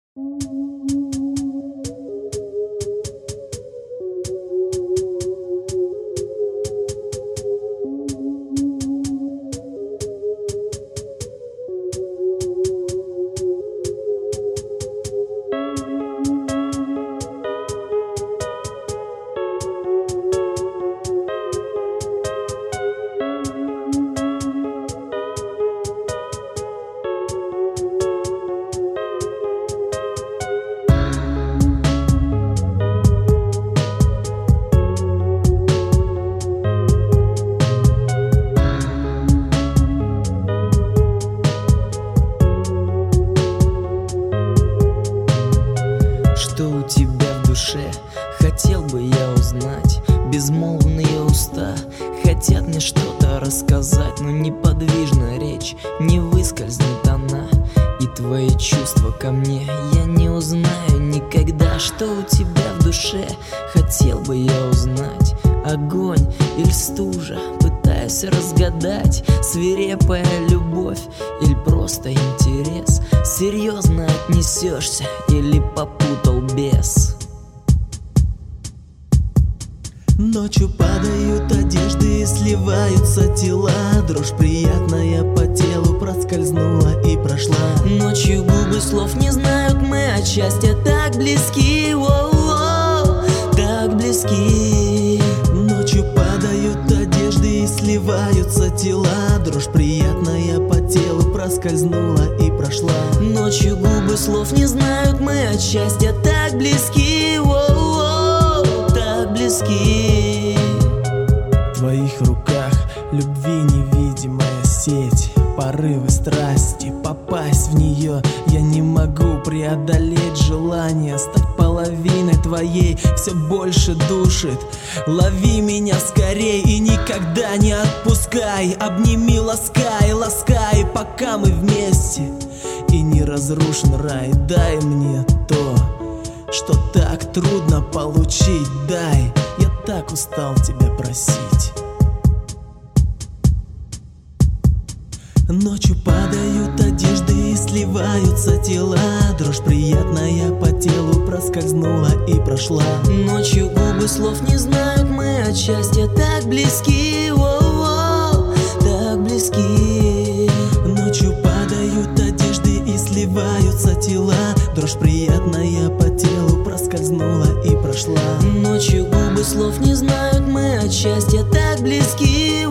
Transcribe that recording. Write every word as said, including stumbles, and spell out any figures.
Что у тебя в душе, хотел бы я узнать. Безмолвные уста хотят мне что-то рассказать, но неподвижна речь, не выскользнет она. И твои чувства ко мне я не узнаю никогда. Что у тебя в душе, хотел бы я узнать. Огонь или стужа, пытаюсь разгадать. Свирепая любовь или просто интерес? Серьезно отнесешься или попутал бес? Ночью падают одежды и сливаются тела. Дрожь приятная по телу проскользнула и прошла. Ночью губы слов не знают, мы от счастья так близки, о-о-о, так близки. Ночью падают одежды и сливаются тела. Дрожь приятная по телу проскользнула и прошла. Ночью губы слов не знают, мы от счастья так близки, о-о-о, так близки. В твоих руках любви невидимая сеть, порывы страсти, попасть в нее я не могу. Преодолеть желание стать половиной твоей все больше душит. Лови меня скорей и никогда не отпускай. Обними, ласкай, ласкай, пока мы вместе. И не разрушен рай, дай мне то, что так трудно получить. Дай, я так устал тебя просить. Ночью падают одежды и сливаются тела. Дрожь приятная по телу проскользнула и прошла. Ночью губы слов не знают, мы от счастья так близки, о-о-о, так близки. Ночью падают одежды и сливаются тела. Дрожь приятная по телу проскользнула и прошла. Ночью губы слов не знают, мы от счастья так близки,